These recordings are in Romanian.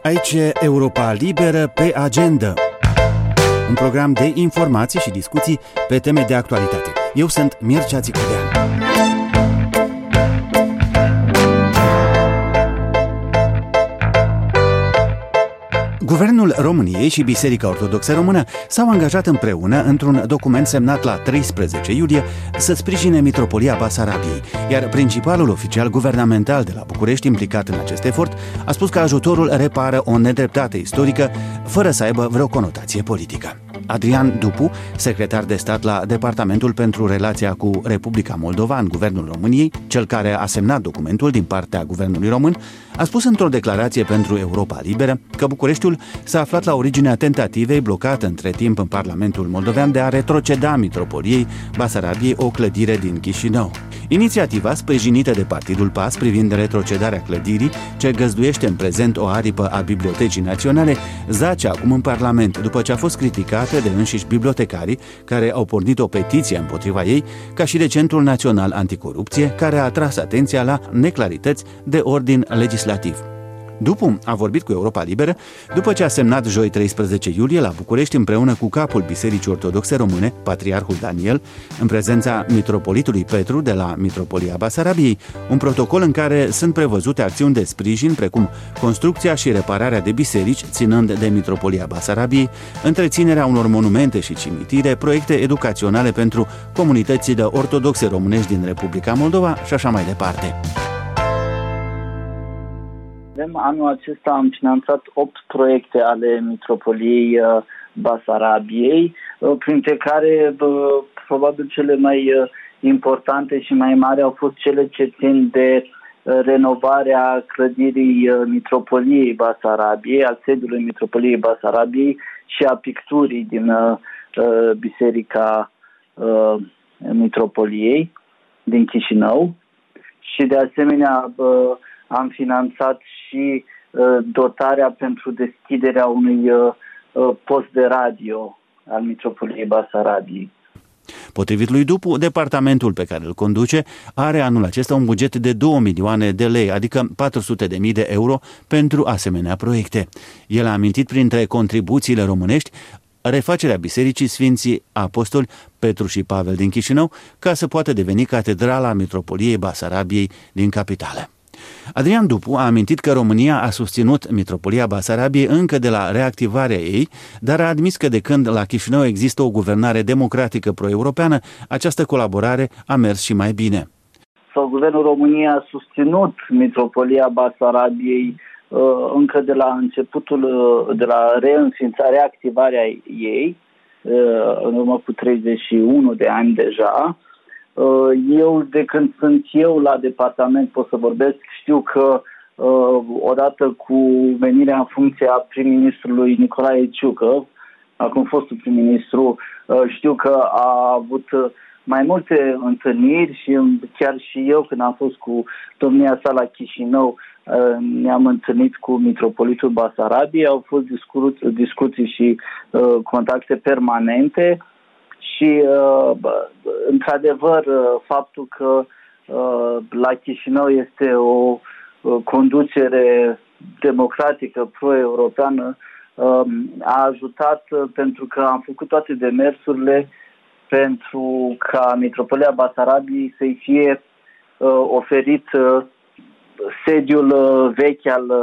Aici e Europa Liberă pe agenda. Un program de informații și discuții pe teme de actualitate. Eu sunt Mircea Țicudean. Guvernul României și Biserica Ortodoxă Română s-au angajat împreună într-un document semnat la 13 iulie să sprijine Mitropolia Basarabiei, iar principalul oficial guvernamental de la București implicat în acest efort a spus că ajutorul repară o nedreptate istorică fără să aibă vreo conotație politică. Adrian Dupu, secretar de stat la Departamentul pentru Relația cu Republica Moldova în Guvernul României, cel care a semnat documentul din partea Guvernului Român, a spus într-o declarație pentru Europa Liberă că Bucureștiul s-a aflat la originea tentativei blocată între timp în Parlamentul moldovean de a retroceda Mitropoliei Basarabiei o clădire din Chișinău. Inițiativa, sprijinită de Partidul PAS privind retrocedarea clădirii, ce găzduiește în prezent o aripă a Bibliotecii Naționale, zace acum în Parlament după ce a fost criticată de înșiși bibliotecarii care au pornit o petiție împotriva ei, ca și de Centrul Național Anticorupție, care a atras atenția la neclarități de ordin legislativ. Dupu a vorbit cu Europa Liberă după ce a semnat joi 13 iulie la București împreună cu capul Bisericii Ortodoxe Române, Patriarhul Daniel, în prezența mitropolitului Petru de la Mitropolia Basarabiei, un protocol în care sunt prevăzute acțiuni de sprijin precum construcția și repararea de biserici ținând de Mitropolia Basarabiei, întreținerea unor monumente și cimitire, proiecte educaționale pentru comunitățile ortodoxe românești din Republica Moldova și așa mai departe. Anul acesta am finanțat 8 proiecte ale Mitropoliei Basarabiei, printre care probabil cele mai importante și mai mari au fost cele ce țin de renovarea clădirii Mitropoliei Basarabiei, al sediului Mitropoliei Basarabiei și a picturii din Biserica Mitropoliei din Chișinău și de asemenea am finanțat și dotarea pentru deschiderea unui post de radio al Mitropoliei Basarabiei. Potrivit lui Dupu, departamentul pe care îl conduce are anul acesta un buget de 2 milioane de lei, adică 400.000 de euro pentru asemenea proiecte. El a amintit printre contribuțiile românești refacerea Bisericii Sfinții Apostoli Petru și Pavel din Chișinău, ca să poată deveni catedrala Mitropoliei Basarabiei din capitală. Adrian Dupu a amintit că România a susținut Mitropolia Basarabiei încă de la reactivarea ei, dar a admis că de când la Chișinău există o democratică pro-europeană, această colaborare a mers și mai bine. Guvernul României a susținut Mitropolia Basarabiei încă de la începutul, de la reactivarea ei, în urmă cu 31 de ani deja. Eu, de când sunt eu la departament, pot să vorbesc, știu că odată cu venirea în funcție a prim-ministrului Nicolae Ciucă, acum fostul prim-ministru, știu că a avut mai multe întâlniri și chiar și eu, când am fost cu domnia sa la Chișinău, ne-am întâlnit cu mitropolitul Basarabiei, au fost discuții și contacte permanente. Și, într-adevăr, faptul că la Chișinău este o conducere democratică, pro-europeană, a ajutat pentru că am făcut toate demersurile pentru ca Mitropolia Basarabiei să-i fie oferit sediul vechi,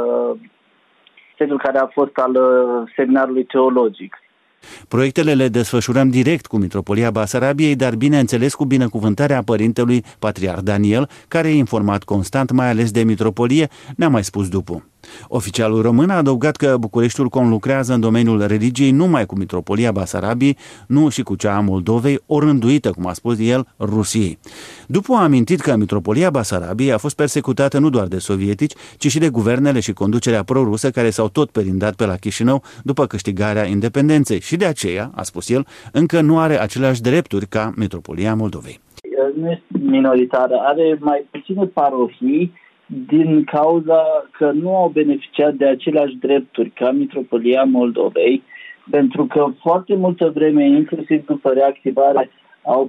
sediul care a fost al seminarului teologic. Proiectele le desfășurăm direct cu Mitropolia Basarabiei, dar bineînțeles cu binecuvântarea părintelui Patriarh Daniel, care e informat constant, mai ales de Mitropolie, ne-a mai spus Dupu. Oficialul român a adăugat că Bucureștiul conlucrează în domeniul religiei numai cu Mitropolia Basarabiei, nu și cu cea a Moldovei, orânduită, cum a spus el, Rusiei. Dupu a amintit că Mitropolia Basarabiei a fost persecutată nu doar de sovietici, ci și de guvernele și conducerea pro-rusă care s-au tot perindat pe la Chișinău după câștigarea independenței și de aceea, a spus el, încă nu are aceleași drepturi ca Mitropolia Moldovei. Nu este minoritară, are mai puține parohii, din cauza că nu au beneficiat de aceleași drepturi ca Mitropolia Moldovei, pentru că foarte multă vreme, inclusiv după reactivare, au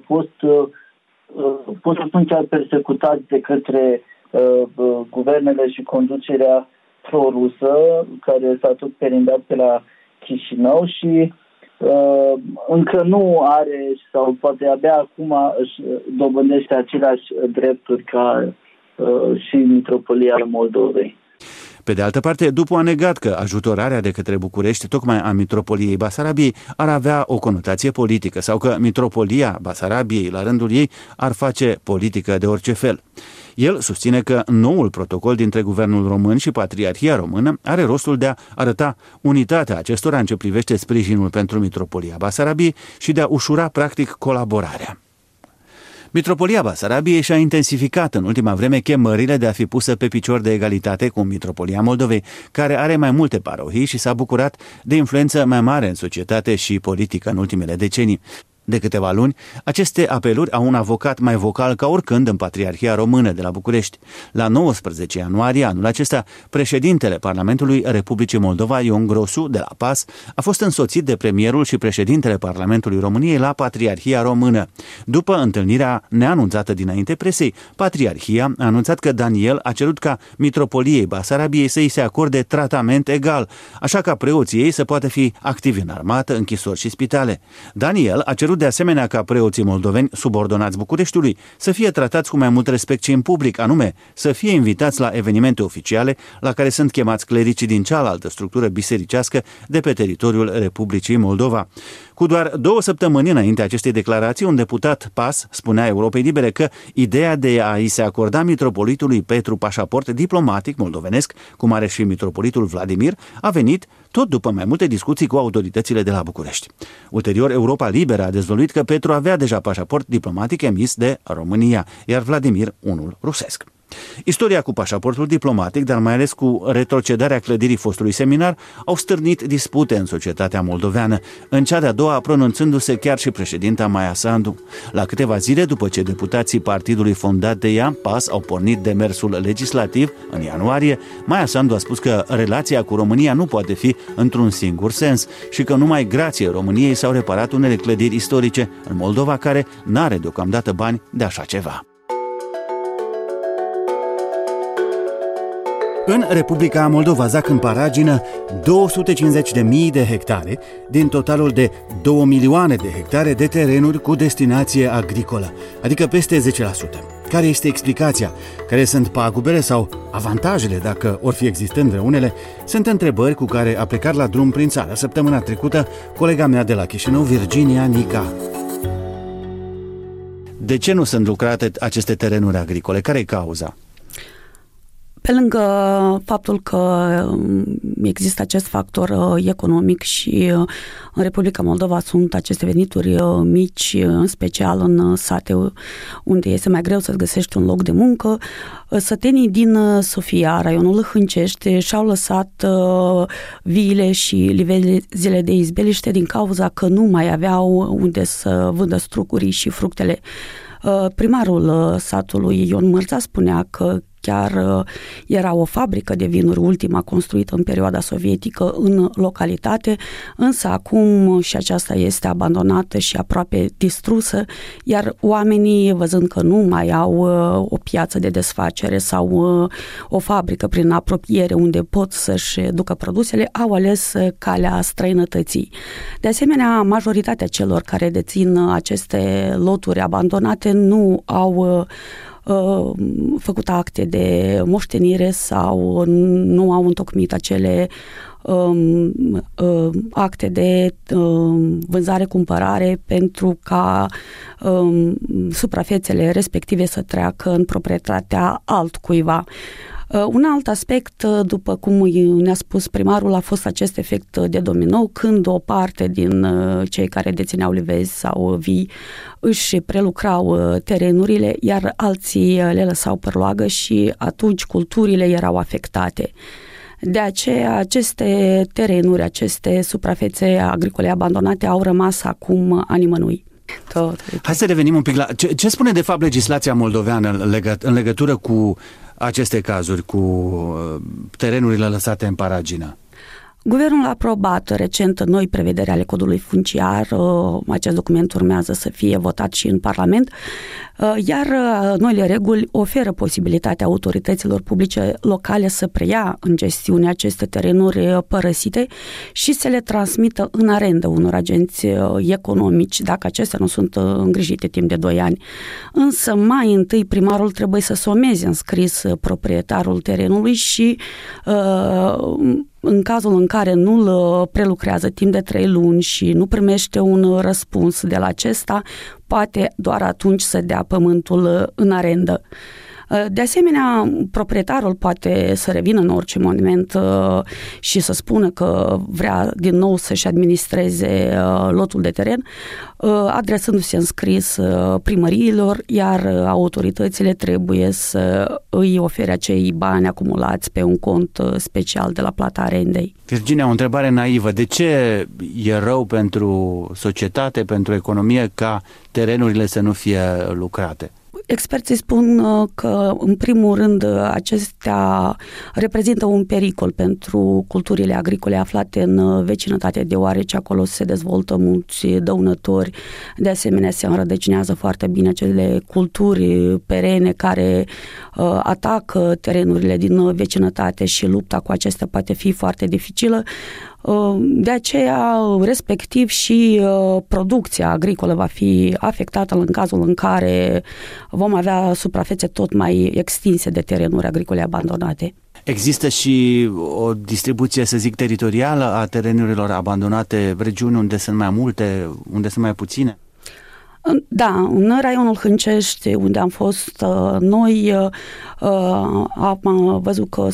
fost atunci persecutați de către guvernele și conducerea pro-rusă, care s-a tot perindat pe la Chișinău și încă nu are, sau poate abia acum își dobândește aceleași drepturi ca și Mitropolia Moldovei. Pe de altă parte, după a negat că ajutorarea de către București tocmai a Mitropoliei Basarabiei ar avea o conotație politică sau că Mitropolia Basarabiei, la rândul ei, ar face politică de orice fel. El susține că noul protocol dintre Guvernul Român și Patriarhia Română are rostul de a arăta unitatea acestora în ce privește sprijinul pentru Mitropolia Basarabiei și de a ușura practic colaborarea. Mitropolia Basarabiei și-a intensificat în ultima vreme chemările de a fi pusă pe picior de egalitate cu Mitropolia Moldovei, care are mai multe parohii și s-a bucurat de influență mai mare în societate și politică în ultimele decenii. De câteva luni, aceste apeluri au un avocat mai vocal ca oricând în Patriarhia Română de la București. La 19 ianuarie anul acesta, președintele Parlamentului Republicii Moldova, Ion Grosu, de la PAS, a fost însoțit de premierul și președintele Parlamentului României la Patriarhia Română. După întâlnirea neanunțată dinainte presei, Patriarhia a anunțat că Daniel a cerut ca Mitropoliei Basarabiei să îi se acorde tratament egal, așa ca preoții ei să poată fi activi în armată, închisori și spitale. Daniel a cerut de asemenea ca preoții moldoveni subordonați Bucureștiului să fie tratați cu mai mult respect și în public, anume să fie invitați la evenimente oficiale la care sunt chemați clericii din cealaltă structură bisericească de pe teritoriul Republicii Moldova. Cu doar 2 săptămâni înainte acestei declarații, un deputat PAS spunea Europei Libere că ideea de a îi se acorda mitropolitului Petru pașaport diplomatic moldovenesc, cum are și mitropolitul Vladimir, a venit tot după mai multe discuții cu autoritățile de la București. Ulterior, Europa Liberă a dezvăluit că Petru avea deja pașaport diplomatic emis de România, iar Vladimir unul rusesc. Istoria cu pașaportul diplomatic, dar mai ales cu retrocedarea clădirii fostului seminar, au stârnit dispute în societatea moldoveană, în cea de-a doua pronunțându-se chiar și președinta Maia Sandu. La câteva zile după ce deputații partidului fondat de ea, PAS, au pornit demersul legislativ în ianuarie, Maia Sandu a spus că relația cu România nu poate fi într-un singur sens și că numai grație României s-au reparat unele clădiri istorice în Moldova, care n-are deocamdată bani de așa ceva. În Republica Moldova zac în paragină 250.000 de hectare din totalul de 2 milioane de hectare de terenuri cu destinație agricolă, adică peste 10%. Care este explicația? Care sunt pagubele sau avantajele, dacă or fi existând vreunele? Sunt întrebări cu care a plecat la drum prin țară săptămâna trecută colega mea de la Chișinău, Virginia Nica. De ce nu sunt lucrate aceste terenuri agricole? Care e cauza? Pe lângă faptul că există acest factor economic și în Republica Moldova sunt aceste venituri mici, în special în sate unde este mai greu să găsești un loc de muncă, sătenii din Sofia, raionul Hâncești, și-au lăsat viile și livezile de izbeliște din cauza că nu mai aveau unde să vândă strucurii și fructele. Primarul satului Ion Mărța spunea că chiar era o fabrică de vinuri, ultima construită în perioada sovietică în localitate, însă acum și aceasta este abandonată și aproape distrusă, iar oamenii, văzând că nu mai au o piață de desfacere sau o fabrică prin apropiere unde pot să-și ducă produsele, au ales calea străinătății. De asemenea, majoritatea celor care dețin aceste loturi abandonate nu au făcut acte de moștenire sau nu au întocmit acele acte de vânzare-cumpărare pentru ca suprafețele respective să treacă în proprietatea altcuiva. Un alt aspect, după cum ne-a spus primarul, a fost acest efect de domino, când o parte din cei care dețineau livezi sau vii își prelucrau terenurile, iar alții le lăsau părloagă și atunci culturile erau afectate. De aceea, aceste terenuri, aceste suprafețe agricole abandonate au rămas acum a nimănui. Hai să revenim un pic la... Ce spune de fapt legislația moldoveană în legătură cu aceste cazuri, cu terenurile lăsate în paragină? Guvernul a aprobat recent noi prevederi ale codului funciar, acest document urmează să fie votat și în Parlament, iar noile reguli oferă posibilitatea autorităților publice locale să preia în gestiune aceste terenuri părăsite și să le transmită în arendă unor agenți economici, dacă acestea nu sunt îngrijite timp de 2 ani. Însă mai întâi primarul trebuie să someze în scris proprietarul terenului și în cazul în care nu îl prelucrează timp de 3 luni și nu primește un răspuns de la acesta, poate doar atunci să dea pământul în arendă. De asemenea, proprietarul poate să revină în orice moment și să spună că vrea din nou să-și administreze lotul de teren, adresându-se în scris primăriilor, iar autoritățile trebuie să îi ofere acei bani acumulați pe un cont special de la plata arendei. Virginia, o întrebare naivă. De ce e rău pentru societate, pentru economie, ca terenurile să nu fie lucrate? Experții spun că, în primul rând, acestea reprezintă un pericol pentru culturile agricole aflate în vecinătate, deoarece acolo se dezvoltă mulți dăunători. De asemenea, se înrădăcinează foarte bine acele culturi perene care atacă terenurile din vecinătate și lupta cu acestea poate fi foarte dificilă. De aceea, respectiv, și producția agricolă va fi afectată în cazul în care vom avea suprafețe tot mai extinse de terenuri agricole abandonate. Există și o distribuție, să zic, teritorială a terenurilor abandonate, regiuni unde sunt mai multe, unde sunt mai puține? Da, în raionul Hâncești, unde am fost noi, am văzut că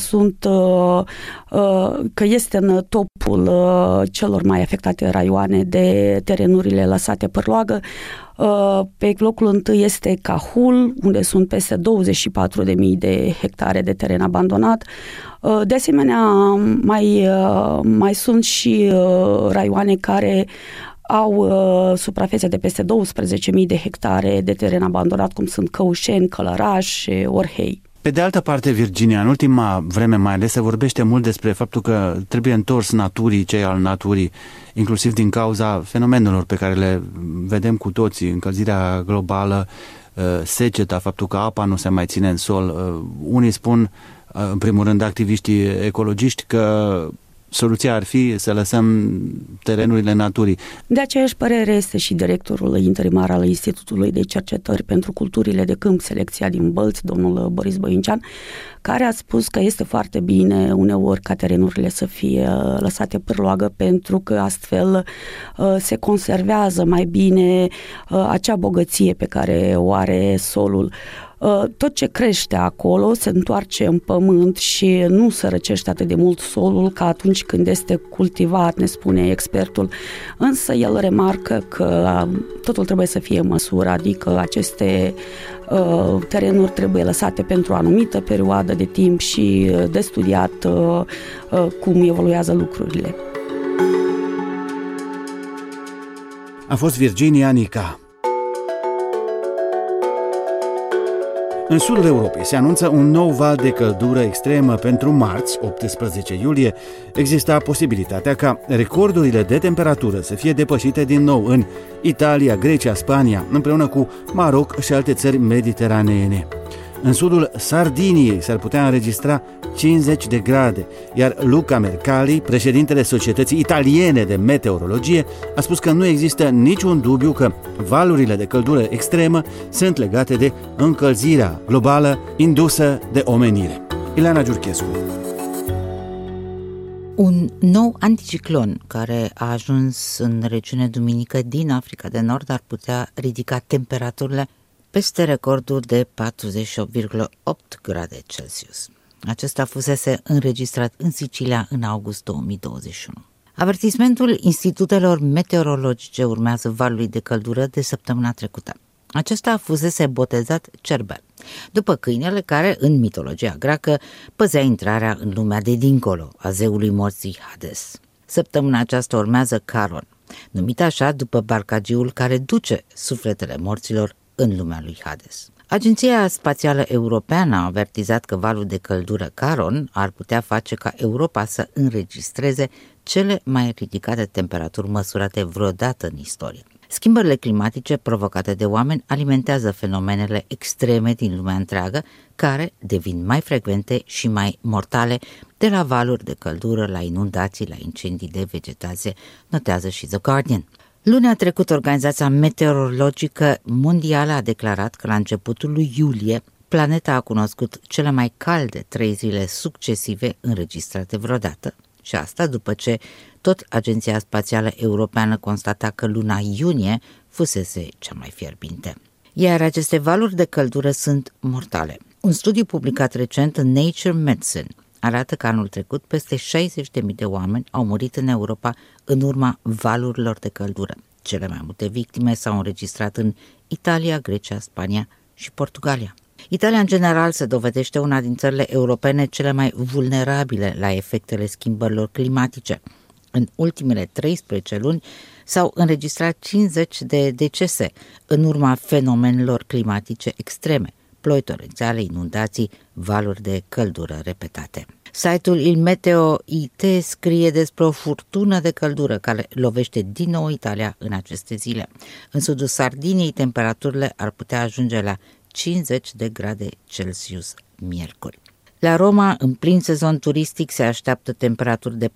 că este în topul celor mai afectate raioane de terenurile lăsate pârloagă. Pe locul întâi este Cahul, unde sunt peste 24.000 de hectare de teren abandonat. De asemenea, mai sunt și raioane care au suprafețe de peste 12.000 de hectare de teren abandonat, cum sunt Căușeni, Călăraș, Orhei. Pe de altă parte, Virginia, în ultima vreme mai ales se vorbește mult despre faptul că trebuie întors naturii, cei al naturii, inclusiv din cauza fenomenelor pe care le vedem cu toții, încălzirea globală, seceta, faptul că apa nu se mai ține în sol. Unii spun, în primul rând activiștii ecologiști, că soluția ar fi să lăsăm terenurile naturii. De aceeași părere este și directorul interimar al Institutului de Cercetări pentru Culturile de Câmp Selecția din Bălți, domnul Boris Băincean, care a spus că este foarte bine uneori ca terenurile să fie lăsate pârloagă, pentru că astfel se conservează mai bine acea bogăție pe care o are solul. Tot ce crește acolo se întoarce în pământ și nu se răcește atât de mult solul ca atunci când este cultivat, ne spune expertul. Însă el remarcă că totul trebuie să fie în măsură, adică aceste terenuri trebuie lăsate pentru o anumită perioadă de timp și de studiat cum evoluează lucrurile. A fost Virginia Nica. În sudul Europei se anunță un nou val de căldură extremă pentru marți, 18 iulie. Exista posibilitatea ca recordurile de temperatură să fie depășite din nou în Italia, Grecia, Spania, împreună cu Maroc și alte țări mediteraneene. În sudul Sardiniei s-ar putea înregistra 50 de grade, iar Luca Mercalli, președintele Societății Italiene de Meteorologie, a spus că nu există niciun dubiu că valurile de căldură extremă sunt legate de încălzirea globală indusă de omenire. Ileana Giurchescu. Un nou anticiclon care a ajuns în regiune duminică din Africa de Nord ar putea ridica temperaturile peste recordul de 48,8 grade Celsius. Acesta fusese înregistrat în Sicilia în august 2021. Avertismentul institutelor meteorologice urmează valului de căldură de săptămâna trecută. Acesta fusese botezat Cerbel, după câinele care, în mitologia greacă, păzea intrarea în lumea de dincolo a zeului morții Hades. Săptămâna aceasta urmează Caron, numit așa după barcagiul care duce sufletele morților în lumea lui Hades. Agenția Spațială Europeană a avertizat că valul de căldură Charon ar putea face ca Europa să înregistreze cele mai ridicate temperaturi măsurate vreodată în istorie. Schimbările climatice provocate de oameni alimentează fenomenele extreme din lumea întreagă, care devin mai frecvente și mai mortale, de la valuri de căldură, la inundații, la incendii de vegetație, notează și The Guardian. Lunea trecută, Organizația Meteorologică Mondială a declarat că la începutul lui iulie, planeta a cunoscut cele mai calde 3 zile succesive înregistrate vreodată, și asta după ce tot Agenția Spațială Europeană constata că luna iunie fusese cea mai fierbinte. Iar aceste valuri de căldură sunt mortale. Un studiu publicat recent în Nature Medicine arată că anul trecut peste 60.000 de oameni au murit în Europa în urma valurilor de căldură. Cele mai multe victime s-au înregistrat în Italia, Grecia, Spania și Portugalia. Italia, în general, se dovedește una din țările europene cele mai vulnerabile la efectele schimbărilor climatice. În ultimele 13 luni s-au înregistrat 50 de decese în urma fenomenelor climatice extreme, ploi torențiale, inundații, valuri de căldură repetate. Site-ul Il Meteo IT scrie despre o furtună de căldură care lovește din nou Italia în aceste zile. În sudul Sardiniei, temperaturile ar putea ajunge la 50 de grade Celsius miercuri. La Roma, în plin sezon turistic, se așteaptă temperaturi de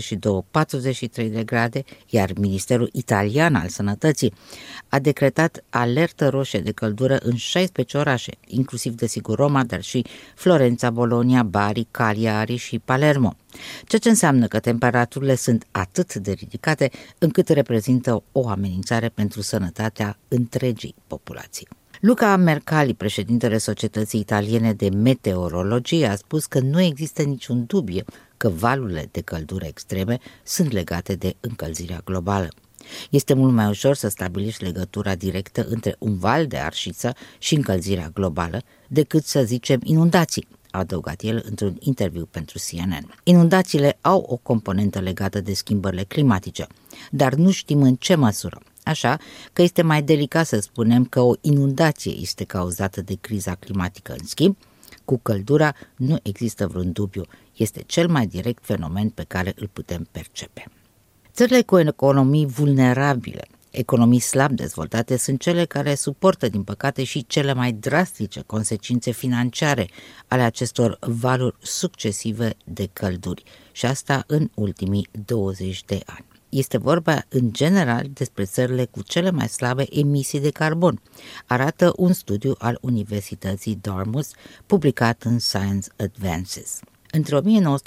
42-43 de grade, iar Ministerul Italian al Sănătății a decretat alertă roșie de căldură în 16 orașe, inclusiv desigur Roma, dar și Florența, Bologna, Bari, Cagliari și Palermo. Ceea ce înseamnă că temperaturile sunt atât de ridicate încât reprezintă o amenințare pentru sănătatea întregii populații. Luca Mercalli, președintele Societății Italiene de Meteorologie, a spus că nu există niciun dubiu că valurile de căldură extreme sunt legate de încălzirea globală. Este mult mai ușor să stabilești legătura directă între un val de arșiță și încălzirea globală decât să zicem inundații, a adăugat el într-un interviu pentru CNN. Inundațiile au o componentă legată de schimbările climatice, dar nu știm în ce măsură. Așa că este mai delicat să spunem că o inundație este cauzată de criza climatică. În schimb, cu căldura nu există vreun dubiu. Este cel mai direct fenomen pe care îl putem percepe. Țările cu economii vulnerabile, economii slab dezvoltate, sunt cele care suportă, din păcate, și cele mai drastice consecințe financiare ale acestor valuri succesive de călduri, și asta în ultimii 20 de ani. Este vorba, în general, despre țările cu cele mai slabe emisii de carbon, arată un studiu al Universității Dartmouth, publicat în Science Advances. Între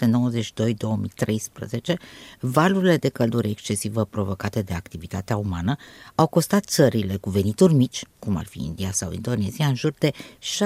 1992-2013, valurile de căldură excesivă provocate de activitatea umană au costat țările cu venituri mici, cum ar fi India sau Indonezia, în jur de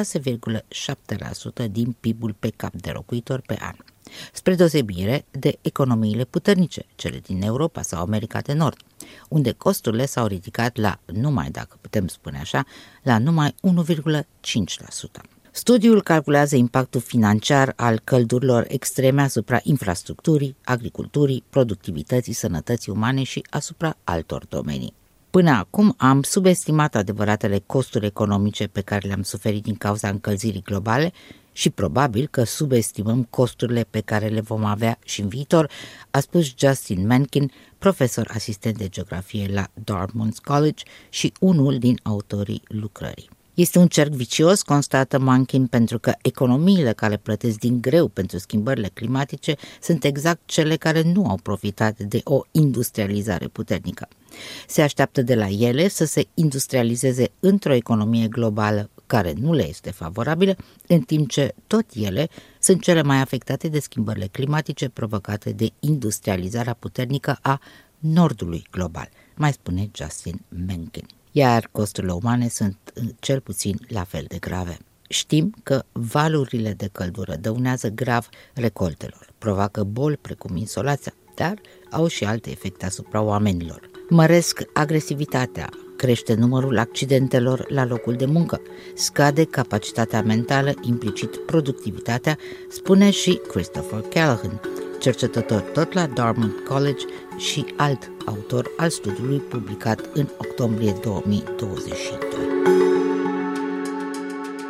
6,7% din PIB-ul pe cap de locuitor pe an, spre deosebire de economiile puternice, cele din Europa sau America de Nord, unde costurile s-au ridicat la numai, dacă putem spune așa, la numai 1,5%. Studiul calculează impactul financiar al căldurilor extreme asupra infrastructurii, agriculturii, productivității, sănătății umane și asupra altor domenii. Până acum am subestimat adevăratele costuri economice pe care le-am suferit din cauza încălzirii globale și probabil că subestimăm costurile pe care le vom avea și în viitor, a spus Justin Mencken, profesor asistent de geografie la Dartmouth College și unul din autorii lucrării. Este un cerc vicios, constată Mencken, pentru că economiile care plătesc din greu pentru schimbările climatice sunt exact cele care nu au profitat de o industrializare puternică. Se așteaptă de la ele să se industrializeze într-o economie globală care nu le este favorabilă, în timp ce tot ele sunt cele mai afectate de schimbările climatice provocate de industrializarea puternică a nordului global, mai spune Justin Mencken. Iar costurile umane sunt cel puțin la fel de grave. Știm că valurile de căldură dăunează grav recoltelor, provoacă boli precum insolația, dar au și alte efecte asupra oamenilor. Măresc agresivitatea, crește numărul accidentelor la locul de muncă, scade capacitatea mentală, implicit productivitatea, spune și Christopher Callahan, cercetător tot la Dartmouth College și alt autor al studiului publicat în octombrie 2022.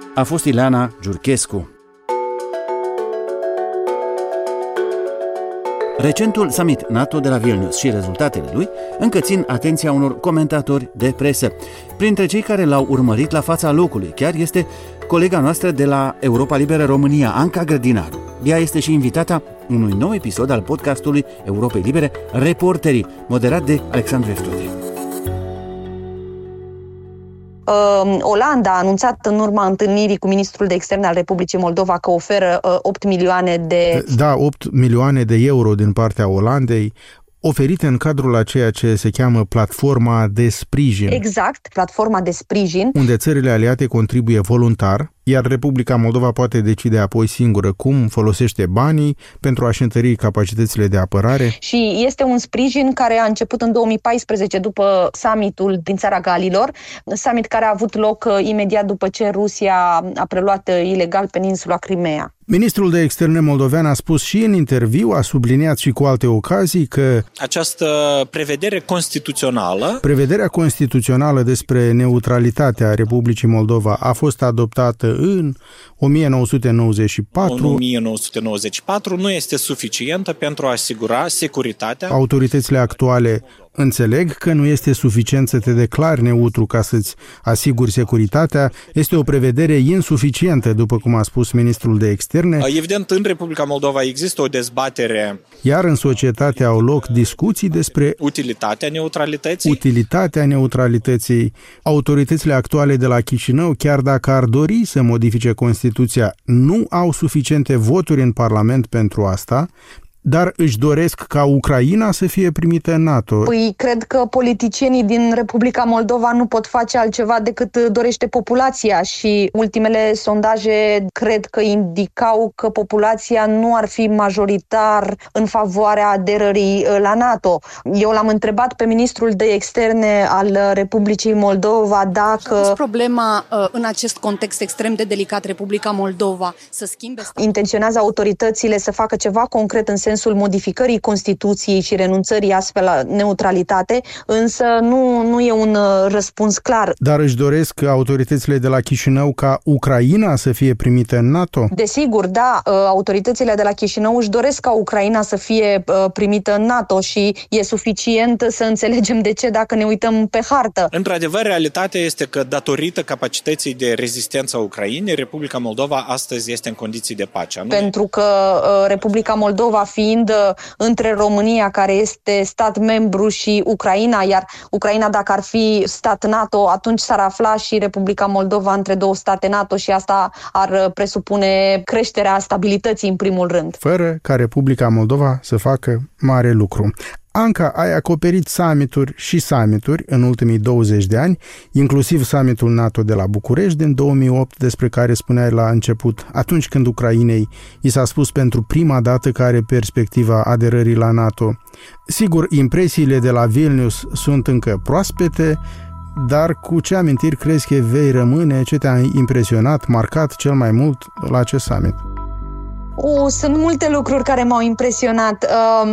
a fost Ileana Giurchescu. Recentul summit NATO de la Vilnius și rezultatele lui încă țin atenția unor comentatori de presă. Printre cei care l-au urmărit la fața locului chiar este colega noastră de la Europa Liberă România, Anca Grădinaru. Ea este și invitata unui nou episod al podcastului Europei Libere, Reporterii, moderat de Alexandru Eftude. Olanda a anunțat în urma întâlnirii cu ministrul de externe al Republicii Moldova că oferă 8 milioane de... Da, 8 milioane de euro din partea Olandei, oferite în cadrul a ceea ce se cheamă platforma de sprijin. Exact, platforma de sprijin. Unde țările aliate contribuie voluntar, iar Republica Moldova poate decide apoi singură cum folosește banii pentru a-și întări capacitățile de apărare. Și este un sprijin care a început în 2014 după summitul din Țara Galilor, summit care a avut loc imediat după ce Rusia a preluat ilegal peninsula Crimea. Ministrul de externe moldovean a spus și în interviu, a subliniat și cu alte ocazii că această prevederea constituțională despre neutralitatea Republicii Moldova a fost adoptată în 1994. În 1994 nu este suficientă pentru a asigura securitatea. Autoritățile actuale înțeleg că nu este suficient să te declari neutru ca să-ți asiguri securitatea. Este o prevedere insuficientă, după cum a spus ministrul de externe. Evident, în Republica Moldova există o dezbatere. Iar în societate au loc discuții despre utilitatea neutralității. Autoritățile actuale de la Chișinău, chiar dacă ar dori să modifice Constituția, nu au suficiente voturi în Parlament pentru asta, dar își doresc ca Ucraina să fie primită în NATO. Păi, cred că politicienii din Republica Moldova nu pot face altceva decât dorește populația și ultimele sondaje cred că indicau că populația nu ar fi majoritar în favoarea aderării la NATO. Eu l-am întrebat pe ministrul de externe al Republicii Moldova dacă... problema în acest context extrem de delicat, Republica Moldova, să schimbe... Intenționează autoritățile să facă ceva concret în sensul modificării Constituției și renunțării astfel la neutralitate, însă nu e un răspuns clar. Dar își doresc autoritățile de la Chișinău ca Ucraina să fie primită în NATO? Desigur, da, autoritățile de la Chișinău își doresc ca Ucraina să fie primită în NATO și e suficient să înțelegem de ce dacă ne uităm pe hartă. Într-adevăr, realitatea este că datorită capacității de rezistență a Ucrainei, Republica Moldova astăzi este în condiții de pace. Pentru că Republica Moldova fiind între România, care este stat membru, și Ucraina, iar Ucraina, dacă ar fi stat NATO, atunci s-ar afla și Republica Moldova între două state NATO și asta ar presupune creșterea stabilității în primul rând. Fără ca Republica Moldova să facă mare lucru. Anca, ai acoperit summituri în ultimii 20 de ani, inclusiv summitul NATO de la București din 2008, despre care spuneai la început, atunci când Ucrainei i s-a spus pentru prima dată că are perspectiva aderării la NATO. Sigur, impresiile de la Vilnius sunt încă proaspete, dar cu ce amintiri crezi că vei rămâne, ce te-a impresionat, marcat cel mai mult la acest summit? Sunt multe lucruri care m-au impresionat.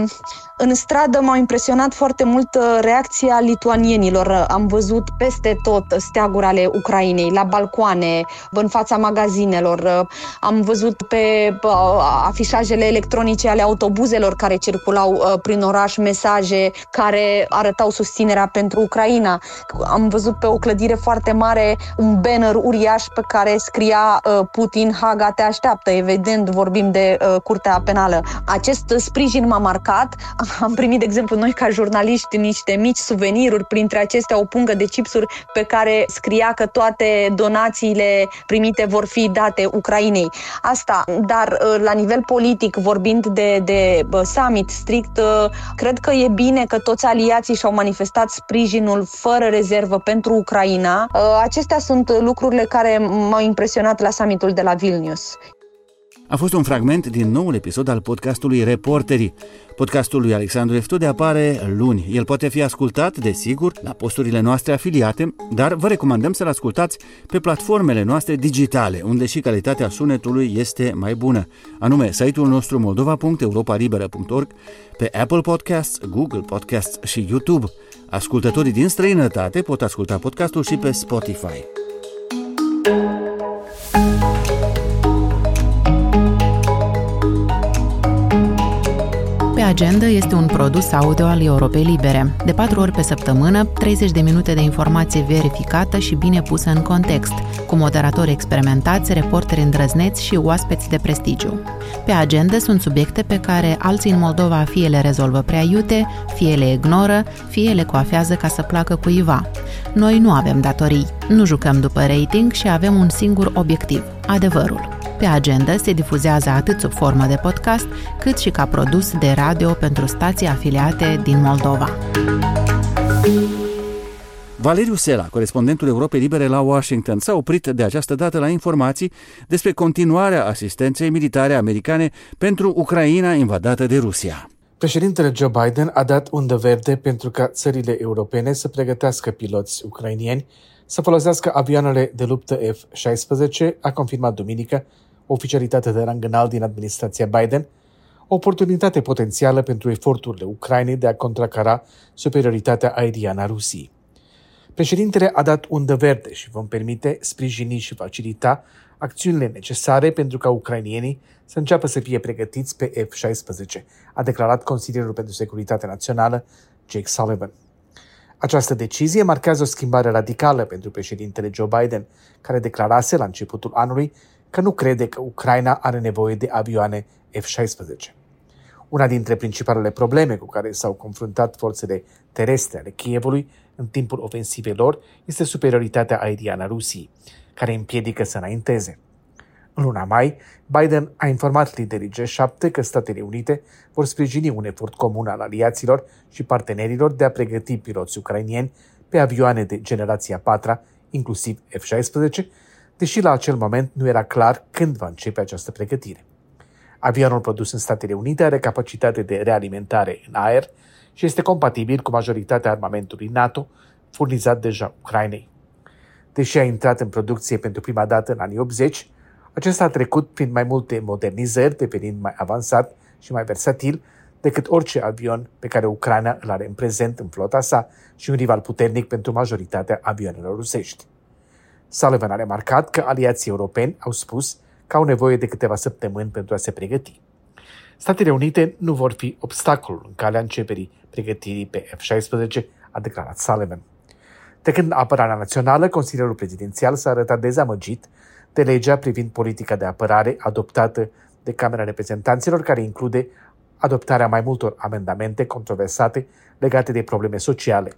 În stradă m-au impresionat foarte mult reacția lituanienilor. Am văzut peste tot steaguri ale Ucrainei, la balcoane, în fața magazinelor. Am văzut pe afișajele electronice ale autobuzelor care circulau prin oraș mesaje care arătau susținerea pentru Ucraina. Am văzut pe o clădire foarte mare un banner uriaș pe care scria Putin, Haga te așteaptă. Evident, vorbim de Curtea Penală. Acest sprijin m-a marcat. Am primit, de exemplu, noi ca jurnaliști niște mici suveniruri, printre acestea o pungă de chipsuri pe care scria că toate donațiile primite vor fi date Ucrainei. Asta, dar la nivel politic, vorbind de summit strict, cred că e bine că toți aliații și-au manifestat sprijinul fără rezervă pentru Ucraina. Acestea sunt lucrurile care m-au impresionat la summitul de la Vilnius. A fost un fragment din noul episod al podcastului Reporterii. Podcastul lui Alexandru Eftude apare luni. El poate fi ascultat, desigur, la posturile noastre afiliate, dar vă recomandăm să-l ascultați pe platformele noastre digitale, unde și calitatea sunetului este mai bună, anume site-ul nostru moldova.europalibera.org, pe Apple Podcasts, Google Podcasts și YouTube. Ascultătorii din străinătate pot asculta podcastul și pe Spotify. agenda este un produs audio al Europei Libere. De 4 ori pe săptămână, 30 de minute de informație verificată și bine pusă în context, cu moderatori experimentați, reporteri îndrăzneți și oaspeți de prestigiu. Pe agenda sunt subiecte pe care alții în Moldova fie le rezolvă prea iute, fie le ignoră, fie le coafează ca să placă cuiva. Noi nu avem datorii, nu jucăm după rating și avem un singur obiectiv, adevărul. Pe agenda se difuzează atât sub formă de podcast, cât și ca produs de radio pentru stații afiliate din Moldova. Valeriu Sela, corespondentul Europei Libere la Washington, s-a oprit de această dată la informații despre continuarea asistenței militare americane pentru Ucraina invadată de Rusia. Președintele Joe Biden a dat undă verde pentru ca țările europene să pregătească piloți ucrainieni să folosească avioanele de luptă F-16, a confirmat duminică o oficialitate de rang înalt din administrația Biden, o oportunitate potențială pentru eforturile Ucrainei de a contracara superioritatea aeriană a Rusiei. Președintele a dat undă verde și vom permite, sprijini și facilita acțiunile necesare pentru ca ucrainienii să înceapă să fie pregătiți pe F-16, a declarat consilierul pentru securitate națională Jake Sullivan. Această decizie marchează o schimbare radicală pentru președintele Joe Biden, care declarase la începutul anului că nu crede că Ucraina are nevoie de avioane F-16. Una dintre principalele probleme cu care s-au confruntat forțele terestre ale Kievului în timpul ofensivei lor este superioritatea aeriană a Rusiei, care împiedică să înainteze. În luna mai, Biden a informat liderii G7 că Statele Unite vor sprijini un efort comun al aliaților și partenerilor de a pregăti piloți ucrainieni pe avioane de generația 4, inclusiv F-16, deși la acel moment nu era clar când va începe această pregătire. Avionul produs în Statele Unite are capacitate de realimentare în aer și este compatibil cu majoritatea armamentului NATO furnizat deja Ucrainei. Deși a intrat în producție pentru prima dată în anii 80, acesta a trecut prin mai multe modernizări, devenind mai avansat și mai versatil decât orice avion pe care Ucraina îl are în prezent în flota sa și un rival puternic pentru majoritatea avioanelor rusești. Sullivan a remarcat că aliații europeni au spus că au nevoie de câteva săptămâni pentru a se pregăti. Statele Unite nu vor fi obstacolul în calea începerii pregătirii pe F-16, a declarat Sullivan. Trecând la apărarea națională, Consilierul Prezidențial s-a arătat dezamăgit de legea privind politica de apărare adoptată de Camera Reprezentanților, care include adoptarea mai multor amendamente controversate legate de probleme sociale.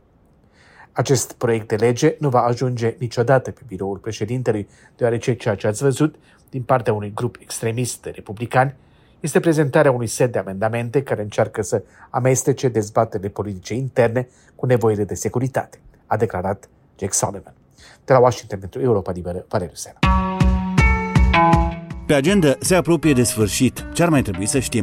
Acest proiect de lege nu va ajunge niciodată pe biroul președintelui, deoarece ceea ce ați văzut din partea unui grup extremist de republicani este prezentarea unui set de amendamente care încearcă să amestece dezbaterile politice interne cu nevoile de securitate, a declarat Jake Sullivan. De la Washington pentru Europa Liberă, Valeriu Sela. Pe agenda se apropie de sfârșit. Ce ar mai trebui să știm?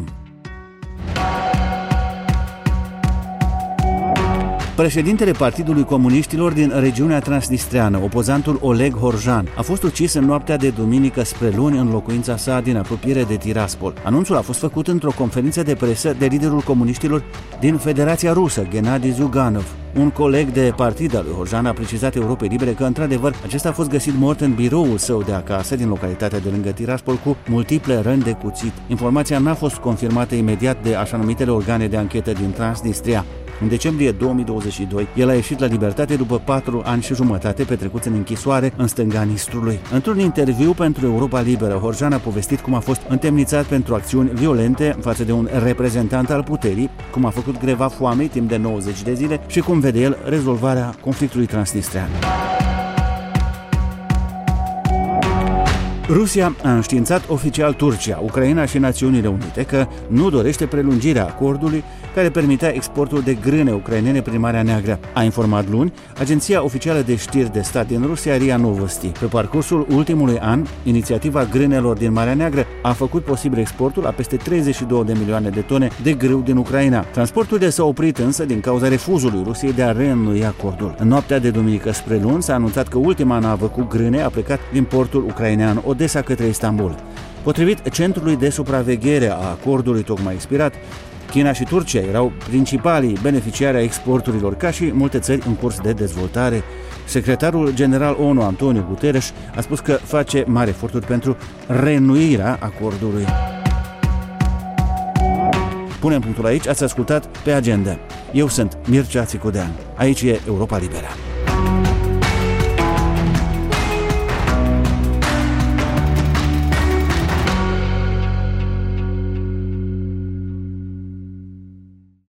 Președintele Partidului Comuniștilor din regiunea transnistreană, opozantul Oleg Horjan, a fost ucis în noaptea de duminică spre luni în locuința sa din apropiere de Tiraspol. Anunțul a fost făcut într-o conferință de presă de liderul comuniștilor din Federația Rusă, Gennady Zyuganov. Un coleg de partid al lui Horjan a precizat Europei Libere că, într-adevăr, acesta a fost găsit mort în biroul său de acasă, din localitatea de lângă Tiraspol, cu multiple răni de cuțit. Informația n-a fost confirmată imediat de așa numitele organe de anchetă din Transnistria. În decembrie 2022, el a ieșit la libertate după 4 ani și jumătate petrecuți în închisoare în stânga Nistrului. Într-un interviu pentru Europa Liberă, Horjan a povestit cum a fost întemnițat pentru acțiuni violente față de un reprezentant al puterii, cum a făcut greva foamei timp de 90 de zile și cum vede el rezolvarea conflictului transnistrean. Rusia a înștiințat oficial Turcia, Ucraina și Națiunile Unite că nu dorește prelungirea acordului care permitea exportul de grâne ucrainene prin Marea Neagră. A informat luni agenția oficială de știri de stat din Rusia, RIA Novosti. Pe parcursul ultimului an, inițiativa grânelor din Marea Neagră a făcut posibil exportul a peste 32 de milioane de tone de grâu din Ucraina. Transporturile s-au oprit însă din cauza refuzului Rusiei de a reînnoi acordul. În noaptea de duminică spre luni s-a anunțat că ultima navă cu grâne a plecat din portul ucrainean Odessa către Istanbul. Potrivit Centrului de Supraveghere a acordului tocmai expirat, China și Turcia erau principalii beneficiari ai exporturilor, ca și multe țări în curs de dezvoltare. Secretarul general ONU, Antonio Guterres, a spus că face mari eforturi pentru reînnoirea acordului. Punem punctul aici, ați ascultat Pe Agenda. Eu sunt Mircea Țicudean. Aici e Europa Liberă.